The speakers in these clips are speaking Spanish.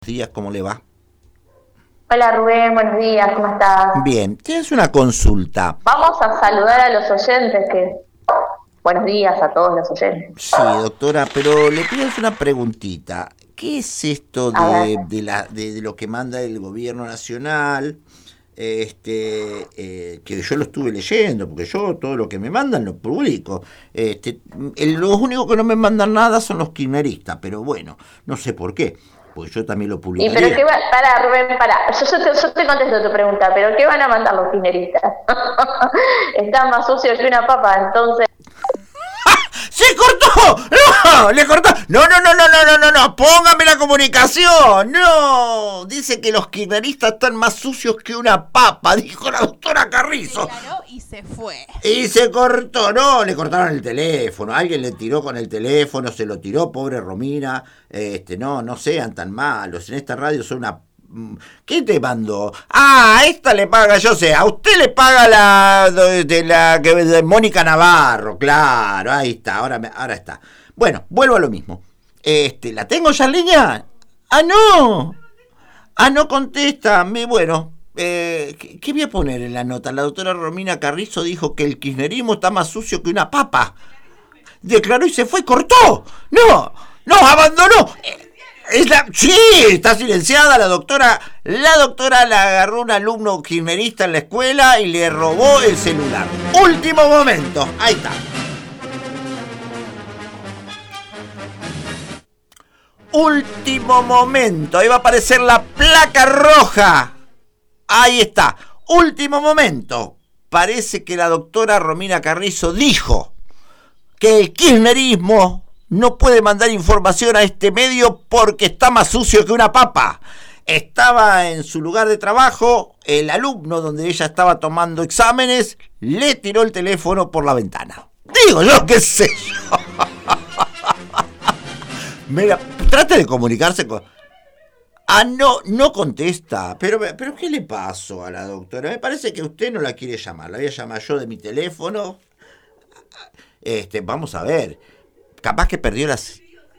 Días, ¿cómo le va? Hola Rubén, buenos días, ¿cómo estás? Bien, tienes una consulta. Vamos a saludar a los oyentes, buenos días a todos los oyentes. Sí, doctora, pero le pido una preguntita. ¿Qué es esto A ver. de lo que manda el gobierno nacional? Que yo lo estuve leyendo, porque yo todo lo que me mandan lo publico. Los únicos que no me mandan nada son los kirchneristas, pero bueno, no sé por qué. Pues yo también lo Y publicaría. pero qué va, pará Rubén, pará, yo te contesto tu pregunta, pero ¿qué van a mandar los kirchneristas? Están más sucios que una papa, entonces... ¡Se cortó! ¡No! ¡Le cortó! ¡No! ¡Póngame la comunicación! ¡No! Dice que los kirchneristas están más sucios que una papa, dijo la doctora Carrizo. Declaró y se fue. Y se cortó, no, le cortaron el teléfono, alguien le tiró con el teléfono, se lo tiró, pobre Romina. No sean tan malos, en esta radio son una... ¿Qué te mandó? Ah, esta le paga, yo sé, a usted le paga de Mónica Navarro, claro, ahí está, ahora está. Bueno, vuelvo a lo mismo. ¿La tengo ya en línea? No contesta, bueno, ¿qué voy a poner en la nota? La doctora Romina Carrizo dijo que el kirchnerismo está más sucio que una papa. Declaró y se fue, cortó. No, abandonó. Sí, está silenciada la doctora. La doctora la agarró un alumno kirchnerista en la escuela y le robó el celular. Último momento, ahí está. Último momento, ahí va a aparecer la placa roja. Ahí está, último momento. Parece que la doctora Romina Carrizo dijo que el kirchnerismo no puede mandar información a este medio porque está más sucio que una papa. Estaba en su lugar de trabajo, el alumno donde ella estaba tomando exámenes le tiró el teléfono por la ventana. Digo yo, qué sé yo. Mira, trate de comunicarse con... no contesta. Pero ¿qué le pasó a la doctora? Me parece que usted no la quiere llamar. La voy a llamar yo de mi teléfono. Vamos a ver. Capaz que perdió las...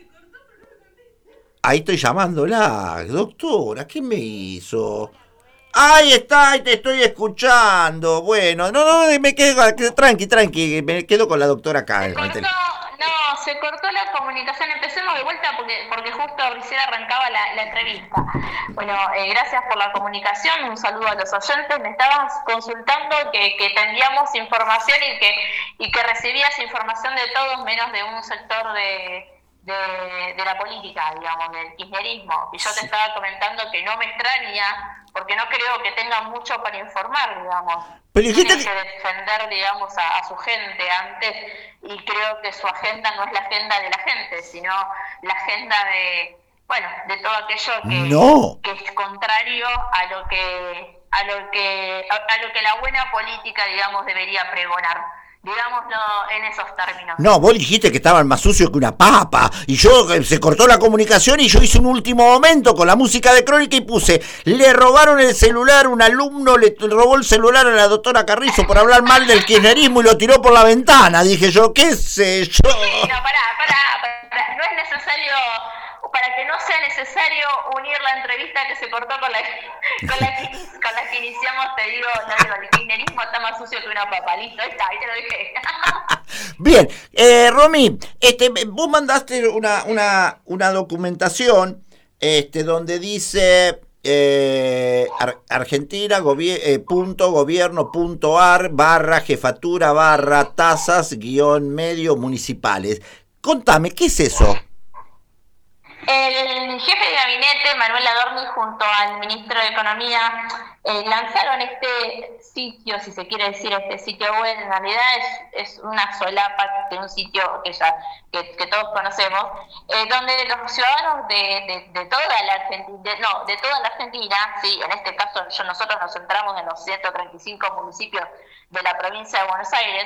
Ahí estoy llamándola. Doctora, ¿qué me hizo? Ahí está, ahí te estoy escuchando. Bueno, no, me quedo... Tranqui. Me quedo con la doctora acá. Se cortó la comunicación. Empecemos de vuelta porque justo recién arrancaba la entrevista. Bueno, gracias por la comunicación. Un saludo a los oyentes. Me estabas consultando que tendríamos información y que recibías información de todos menos de un sector de la política, digamos, del kirchnerismo. Y yo te estaba comentando que no me extraña, porque no creo que tengan mucho para informar, digamos. Pero dijiste Tienen que defender, digamos, a su gente antes, y creo que su agenda no es la agenda de la gente, sino la agenda de todo aquello que es contrario a lo que la buena política, digamos, debería pregonar. Digámoslo en esos términos. No, vos dijiste que estaban más sucios que una papa. Y se cortó la comunicación y yo hice un último momento con la música de Crónica y puse: le robaron el celular, un alumno le robó el celular a la doctora Carrizo por hablar mal del kirchnerismo y lo tiró por la ventana. Dije yo, qué sé yo. Sí, no, pará. No es necesario... Para que no sea necesario unir la entrevista que se cortó con la que iniciamos, te digo, el kirchnerismo está más sucio que una papa. Listo, ahí te lo dije. Bien, Romy, vos mandaste una documentación donde dice Argentina .gobierno.ar /jefatura /tasas _medio municipales. Contame, ¿qué es eso? El jefe de gabinete, Manuel Adorni, junto al ministro de Economía, lanzaron este sitio, si se quiere decir, este sitio web. En realidad es una solapa de un sitio que todos conocemos, donde los ciudadanos de toda la Argentina, sí, en este caso nosotros nos centramos en los 135 municipios de la provincia de Buenos Aires,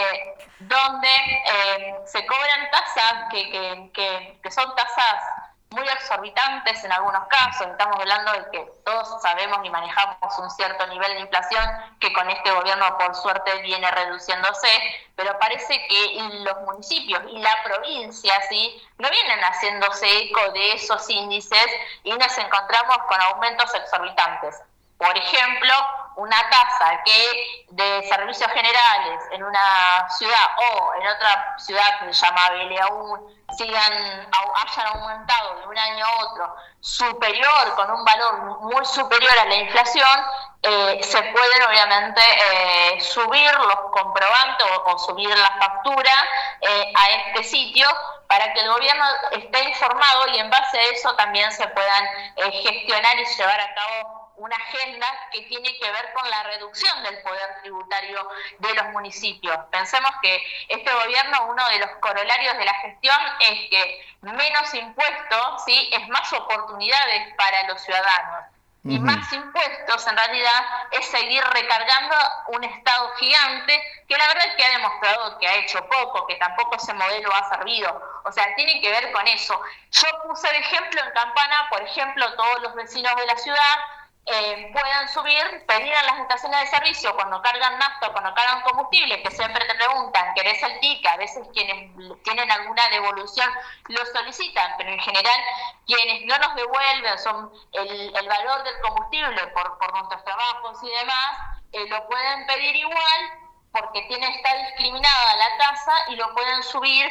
donde se cobran tasas que son tasas muy exorbitantes en algunos casos. Estamos hablando de que todos sabemos y manejamos un cierto nivel de inflación que con este gobierno por suerte viene reduciéndose, pero parece que los municipios y la provincia sí no vienen haciéndose eco de esos índices y nos encontramos con aumentos exorbitantes. Por ejemplo, una tasa que de servicios generales en una ciudad o en otra ciudad que se llama Beleaún hayan aumentado de un año a otro superior, con un valor muy superior a la inflación, se pueden obviamente subir los comprobantes o subir la factura a este sitio para que el gobierno esté informado y en base a eso también se puedan gestionar y llevar a cabo una agenda que tiene que ver con la reducción del poder tributario de los municipios. Pensemos que este gobierno, uno de los corolarios de la gestión es que menos impuestos, ¿sí?, es más oportunidades para los ciudadanos. Y más impuestos, en realidad, es seguir recargando un Estado gigante que la verdad es que ha demostrado que ha hecho poco, que tampoco ese modelo ha servido. O sea, tiene que ver con eso. Yo puse de ejemplo en Campana, por ejemplo, todos los vecinos de la ciudad puedan subir, pedir a las estaciones de servicio cuando cargan nafta o cuando cargan combustible, que siempre te preguntan, ¿querés el TIC? A veces quienes tienen alguna devolución lo solicitan, pero en general quienes no nos devuelven son el valor del combustible por nuestros trabajos y demás, lo pueden pedir igual porque está discriminada la tasa y lo pueden subir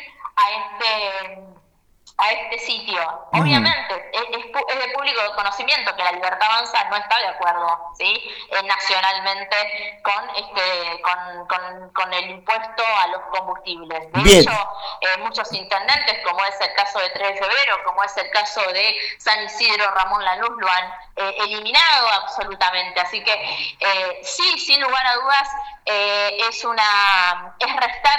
a este sitio. Obviamente es de público conocimiento que la Libertad Avanza no está de acuerdo, ¿sí?, nacionalmente con el impuesto a los combustibles. De hecho, muchos intendentes, como es el caso de 3 de febrero, como es el caso de San Isidro Ramón Lanús, lo han eliminado absolutamente. Así que sí, sin lugar a dudas, es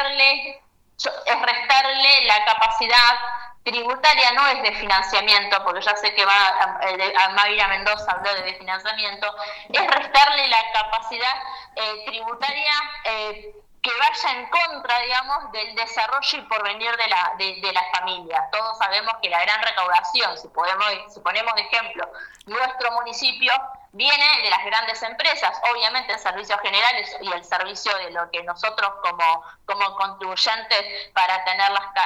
restarle la capacidad tributaria, no es de financiamiento, porque ya sé que Mayra Mendoza habló de financiamiento, es restarle la capacidad tributaria que vaya en contra, digamos, del desarrollo y porvenir de las familias. Todos sabemos que la gran recaudación, si ponemos de ejemplo, nuestro municipio viene de las grandes empresas, obviamente en servicios generales y el servicio de lo que nosotros como contribuyentes para tener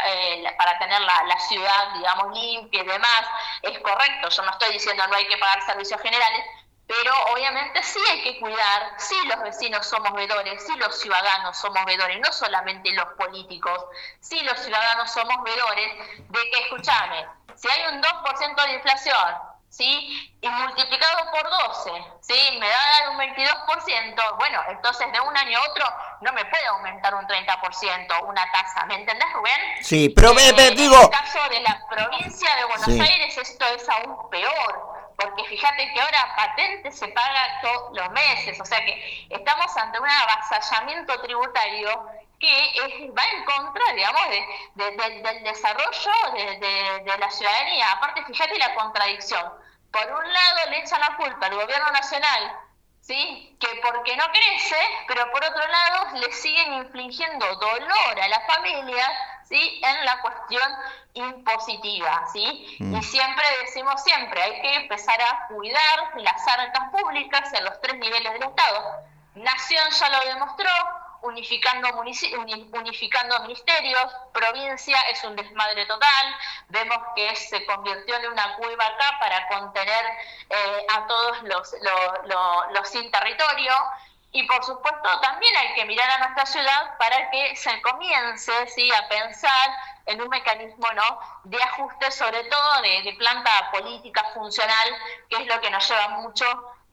la ciudad, digamos, limpia y demás, es correcto. Yo no estoy diciendo no hay que pagar servicios generales, pero obviamente sí hay que cuidar, sí los vecinos somos vedores, sí los ciudadanos somos vedores, no solamente los políticos, sí los ciudadanos somos vedores de que, escúchame, si hay un 2% de inflación, ¿sí?, y multiplicado por 12, ¿sí?, me va a dar un 22%, bueno, entonces de un año a otro no me puede aumentar un 30% una tasa, ¿me entendés, Rubén? Sí, pero digo... En el caso de la provincia de Buenos Aires esto es aún peor, porque fíjate que ahora patente se paga todos los meses, o sea que estamos ante un avasallamiento tributario que va en contra, digamos, del desarrollo de la ciudadanía. Aparte, fíjate la contradicción. Por un lado le echan la culpa al gobierno nacional, ¿sí?, que porque no crece, pero por otro lado le siguen infligiendo dolor a la familia, ¿sí?, en la cuestión impositiva, ¿sí? Y decimos siempre, hay que empezar a cuidar las arcas públicas en los 3 niveles del Estado. Nación ya lo demostró, unificando ministerios, provincia es un desmadre total, vemos que se convirtió en una cueva acá para contener a todos los sin territorio, y por supuesto también hay que mirar a nuestra ciudad para que se comience, ¿sí?, a pensar en un mecanismo, ¿no?, de ajuste, sobre todo de planta política funcional, que es lo que nos lleva mucho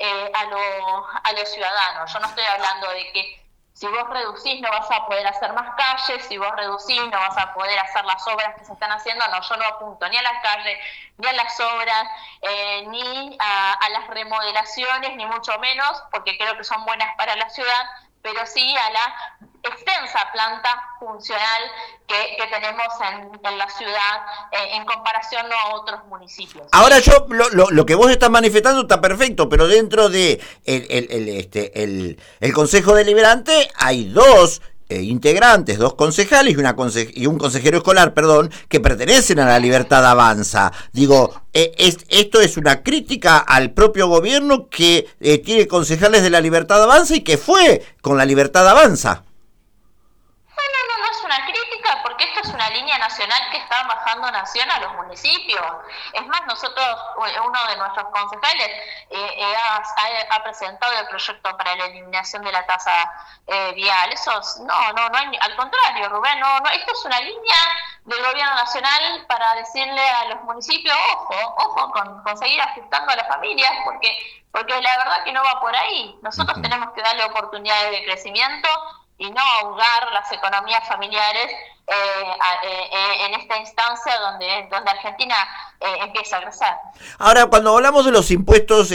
a los ciudadanos. Yo no estoy hablando de que si vos reducís no vas a poder hacer más calles, si vos reducís no vas a poder hacer las obras que se están haciendo. No, yo no apunto ni a las calles, ni a las obras, ni a las remodelaciones, ni mucho menos, porque creo que son buenas para la ciudad, pero sí a la extensa planta funcional que tenemos en la ciudad en comparación a otros municipios. Ahora lo que vos estás manifestando está perfecto, pero dentro de el Consejo Deliberante hay 2 integrantes, 2 concejales y un consejero escolar, perdón, que pertenecen a la Libertad Avanza. Digo, esto es una crítica al propio gobierno que tiene concejales de la Libertad Avanza y que fue con la Libertad Avanza. No es una crítica, porque esto es una línea nacional que está bajando nación a los municipios. Es más, nosotros, uno de nuestros concejales ha presentado el proyecto para la eliminación de la tasa vial. Eso no hay, al contrario, Rubén, esto es una línea del gobierno nacional para decirle a los municipios, ojo con seguir ajustando a las familias, porque la verdad que no va por ahí. Nosotros tenemos que darle oportunidades de crecimiento y no ahogar las economías familiares en esta instancia donde Argentina empieza a crecer. Ahora, cuando hablamos de los impuestos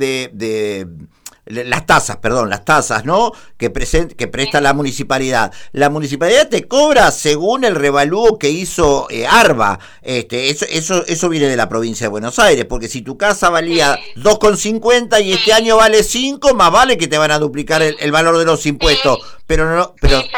las tasas, ¿no? Que presta la municipalidad te cobra según el revalúo que hizo ARBA. Eso viene de la provincia de Buenos Aires, porque si tu casa valía 2,50 y este año vale 5, más vale que te van a duplicar el valor de los impuestos. Pero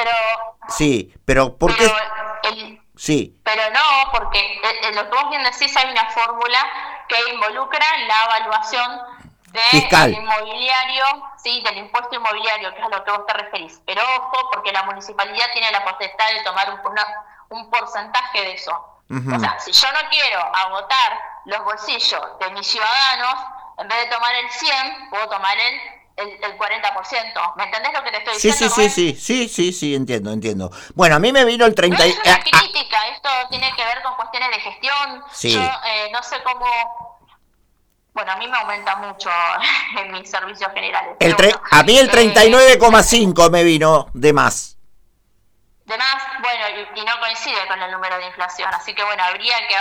¿por qué? Pero no, porque lo que vos bien decís, hay una fórmula que involucra la evaluación del inmobiliario, del impuesto inmobiliario, que es a lo que vos te referís. Pero ojo, porque la municipalidad tiene la potestad de tomar un porcentaje de eso. O sea, si yo no quiero agotar los bolsillos de mis ciudadanos, en vez de tomar el 100, puedo tomar el 40%. ¿Me entendés lo que te estoy diciendo? Sí, entiendo. Bueno, a mí me vino el 30... No es una crítica, esto tiene que ver con cuestiones de gestión. Sí. Yo no sé cómo... Bueno, a mí me aumenta mucho en mis servicios generales. A mí el 39,5 me vino de más. De más, bueno, y no coincide con el número de inflación, así que bueno, habría que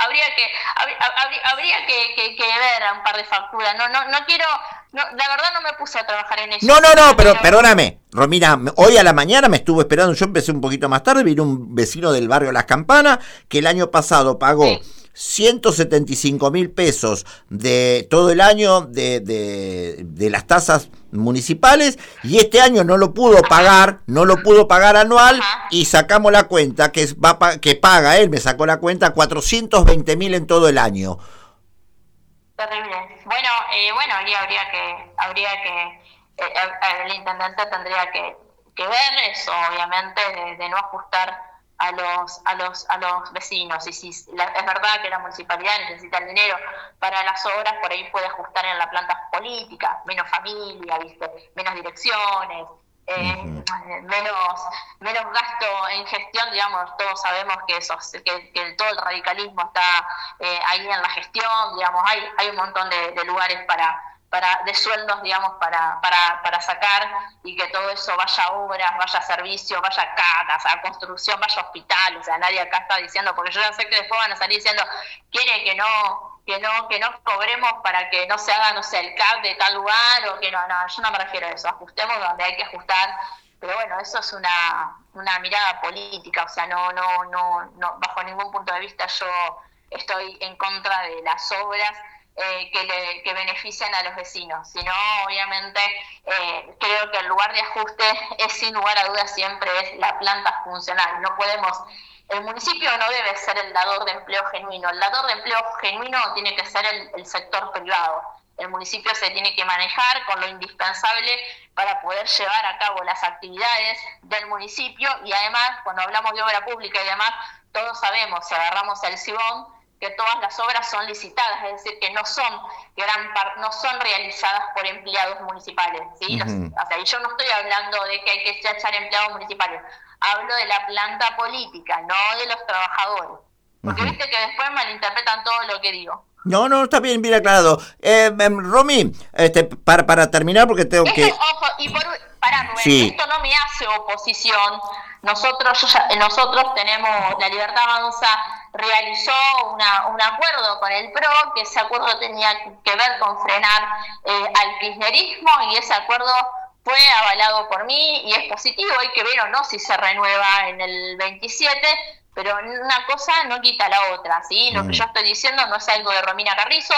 ver un par de facturas. La verdad no me puse a trabajar en eso. No, pero perdóname, Romina, hoy a la mañana me estuvo esperando, yo empecé un poquito más tarde, vino un vecino del barrio Las Campanas que el año pasado pagó 175.000 pesos de todo el año de las tasas municipales, y este año no lo pudo pagar anual, y sacamos la cuenta que paga él, me sacó la cuenta 420.000 en todo el año. Terrible. Bueno, ahí habría que el intendente tendría que ver eso, obviamente, de no ajustar a los vecinos. Y si es verdad que la municipalidad necesita el dinero para las obras, por ahí puede ajustar en la planta política, menos familia, menos direcciones, menos gasto en gestión, digamos. Todos sabemos que todo el radicalismo está ahí en la gestión, digamos. Hay un montón de lugares de sueldos, digamos, para sacar, y que todo eso vaya a obras, vaya a servicios, vaya a casas, a construcción, vaya a hospital. O sea, nadie acá está diciendo, porque yo ya sé que después van a salir diciendo, quiere que no cobremos para que no se haga, no sé, el CAP de tal lugar, o que no, yo no me refiero a eso. Ajustemos donde hay que ajustar, pero bueno, eso es una mirada política. O sea, no, bajo ningún punto de vista yo estoy en contra de las obras que benefician a los vecinos, sino obviamente creo que el lugar de ajuste es, sin lugar a dudas, siempre es la planta funcional. El municipio no debe ser el dador de empleo genuino. El dador de empleo genuino tiene que ser el sector privado. El municipio se tiene que manejar con lo indispensable para poder llevar a cabo las actividades del municipio, y además, cuando hablamos de obra pública y demás, todos sabemos, si agarramos el Sibón, que todas las obras son licitadas, es decir, que no son realizadas por empleados municipales, ¿sí? O sea, y yo no estoy hablando de que hay que echar empleados municipales, hablo de la planta política, no de los trabajadores, porque viste que después malinterpretan todo lo que digo. No, está bien aclarado. Romy, para terminar, porque tengo que... Ojo, y pará, Rubén, sí. Esto no me hace oposición. Nosotros tenemos, la Libertad Avanza realizó un acuerdo con el PRO, que ese acuerdo tenía que ver con frenar al kirchnerismo, y ese acuerdo fue avalado por mí y es positivo. Hay que ver o no si se renueva en el 27, pero una cosa no quita la otra, ¿sí? Lo que yo estoy diciendo no es algo de Romina Carrizo,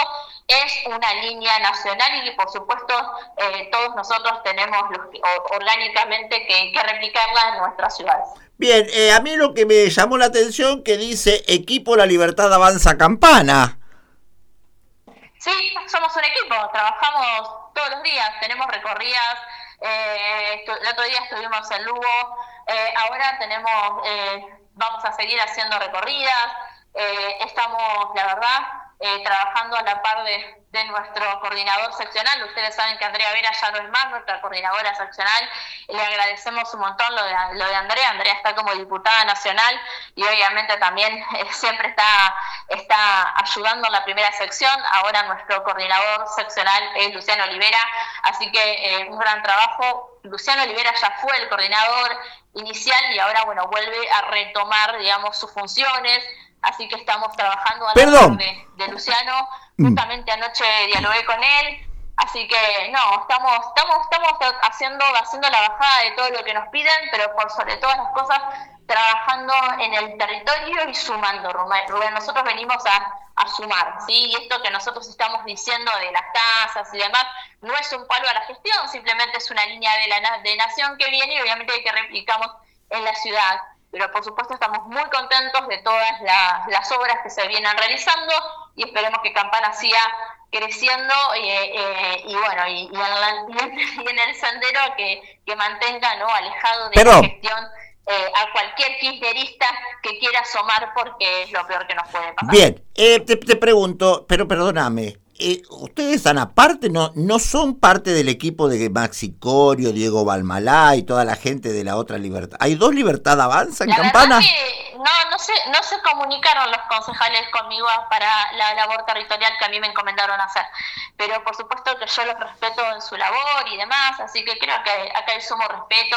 es una línea nacional y por supuesto todos nosotros tenemos orgánicamente que replicarla en nuestras ciudades. Bien, a mí lo que me llamó la atención que dice Equipo La Libertad Avanza Campana. Sí, somos un equipo, trabajamos todos los días, tenemos recorridas, el otro día estuvimos en Lugo, ahora vamos a seguir haciendo recorridas, estamos, la verdad, trabajando a la par de nuestro coordinador seccional. Ustedes saben que Andrea Vera ya no es más nuestra coordinadora seccional, le agradecemos un montón lo de Andrea. Andrea está como diputada nacional y obviamente también siempre está ayudando en la primera sección. Ahora nuestro coordinador seccional es Luciano Olivera, así que un gran trabajo. Luciano Olivera ya fue el coordinador inicial y ahora vuelve a retomar, digamos, sus funciones. Así que estamos trabajando a la par de Luciano. Justamente anoche dialogué con él. Así que no, estamos haciendo la bajada de todo lo que nos piden, pero por sobre todas las cosas trabajando en el territorio y sumando, Rubén. Nosotros venimos a sumar, ¿sí? Y esto que nosotros estamos diciendo de las tasas y demás no es un palo a la gestión, simplemente es una línea de nación que viene y obviamente que replicamos en la ciudad. Pero por supuesto estamos muy contentos de todas las obras que se vienen realizando y esperemos que Campana siga creciendo y en el sendero que mantenga, ¿no?, alejado de la gestión a cualquier kirchnerista que quiera asomar, porque es lo peor que nos puede pasar. Bien, te pregunto, pero perdóname, ¿ustedes están aparte? ¿No son parte del equipo de Maxi Corio, Diego Balmalá y toda la gente de la otra Libertad? ¿Hay dos Libertad Avanza en Campana? No se comunicaron los concejales conmigo para la labor territorial que a mí me encomendaron hacer, pero por supuesto que yo los respeto en su labor y demás, así que creo que acá hay sumo respeto.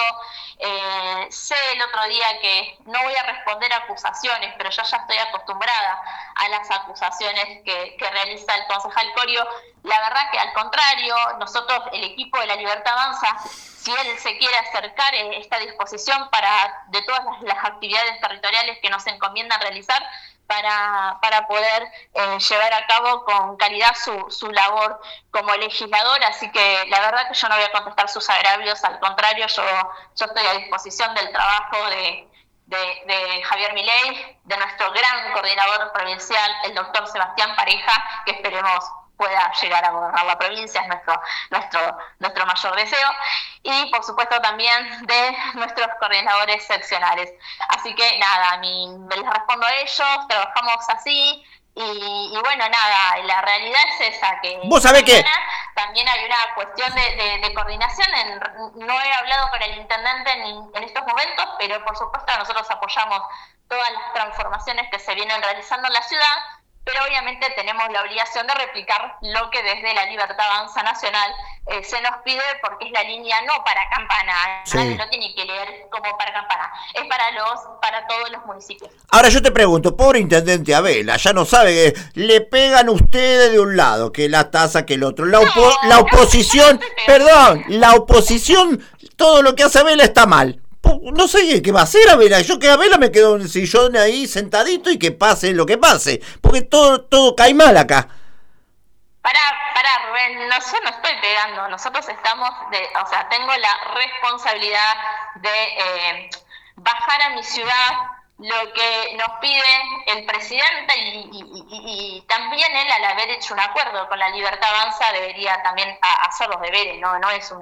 Sé el otro día que no voy a responder acusaciones, pero yo ya estoy acostumbrada a las acusaciones que realiza el concejal Corio. La verdad que al contrario, nosotros, el equipo de La Libertad Avanza, si él se quiere acercar, está a disposición de todas las actividades territoriales que nos encomiendan realizar para poder llevar a cabo con calidad su labor como legislador. Así que la verdad que yo no voy a contestar sus agravios, al contrario, yo estoy a disposición del trabajo de Javier Milei, de nuestro gran coordinador provincial, el doctor Sebastián Pareja, que esperemos pueda llegar a gobernar la provincia, es nuestro mayor deseo, y por supuesto también de nuestros coordinadores seccionales. Así que nada, les respondo a ellos, trabajamos así, y bueno, nada, la realidad es esa, que ¿vos sabés que también hay una cuestión de coordinación. No he hablado con el intendente en estos momentos, pero por supuesto nosotros apoyamos todas las transformaciones que se vienen realizando en la ciudad, pero obviamente tenemos la obligación de replicar lo que desde La Libertad Avanza Nacional se nos pide, porque es la línea no para Campana, sí. Nadie lo tiene que leer como para Campana, es para todos los municipios. Ahora yo te pregunto, pobre intendente Abela, ya no sabe que le pegan ustedes de un lado, que la tasa, que el otro, la oposición, perdón, la oposición, todo lo que hace Abela está mal. No sé qué va a hacer Abela. Yo que Abela me quedo en el sillón ahí sentadito y que pase lo que pase, porque todo cae mal acá. Pará, Rubén, yo no estoy pegando. Nosotros tengo la responsabilidad de bajar a mi ciudad lo que nos pide el presidente y también él, al haber hecho un acuerdo con La Libertad Avanza, debería también hacer los deberes. No es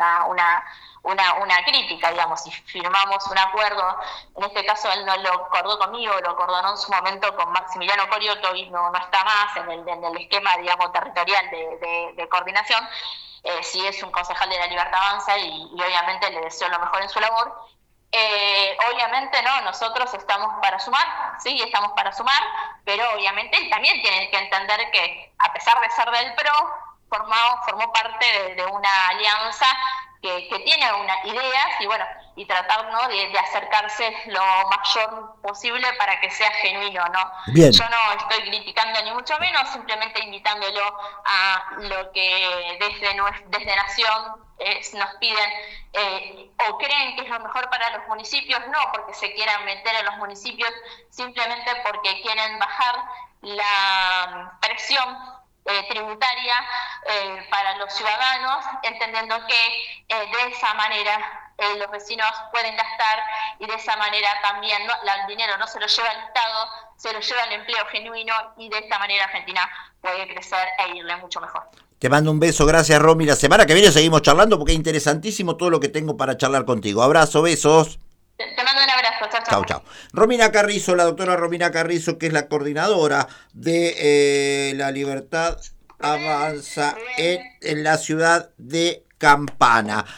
una crítica, digamos. Si firmamos un acuerdo, en este caso él no lo acordó conmigo, lo acordó en su momento con Maximiliano Corio, que hoy no está más en el esquema, digamos, territorial de coordinación. Sí es un concejal de La Libertad Avanza y obviamente le deseo lo mejor en su labor. Obviamente nosotros estamos para sumar, sí, estamos para sumar, pero obviamente él también tiene que entender que, a pesar de ser del PRO, formó parte de una alianza que tiene unas ideas y tratar, ¿no?, de acercarse lo mayor posible para que sea genuino, ¿no? Bien. Yo no estoy criticando ni mucho menos, simplemente invitándolo a lo que desde Nación nos piden o creen que es lo mejor para los municipios, no porque se quieran meter en los municipios, simplemente porque quieren bajar la presión tributaria para los ciudadanos, entendiendo que de esa manera los vecinos pueden gastar y de esa manera también el dinero no se lo lleva el Estado, se lo lleva el empleo genuino y de esta manera Argentina puede crecer e irle mucho mejor. Te mando un beso, gracias Romy. La semana que viene seguimos charlando porque es interesantísimo todo lo que tengo para charlar contigo. Abrazo, besos. Te mando un abrazo, chao, Chau, chao. chau. Romina Carrizo, la doctora Romina Carrizo, que es la coordinadora de La Libertad Avanza en la ciudad de Campana.